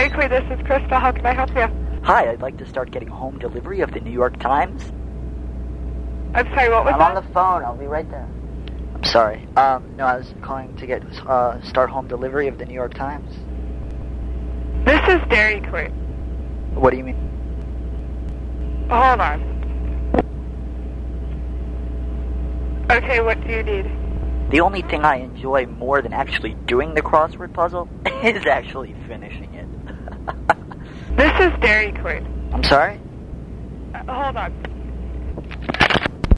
Dairy Queen, this is Krista. How can I help you? Hi, I'd like to start getting home delivery of the New York Times. I'm sorry, what was I'm that? on the phone. I'll be right there. I'm sorry. No, I was calling to get start home delivery of the New York Times. This is Dairy Queen. What do you mean? Hold on. Okay, what do you need? The only thing I enjoy more than actually doing the crossword puzzle is actually finishing it. This is Dairy Queen. I'm sorry? Hold on.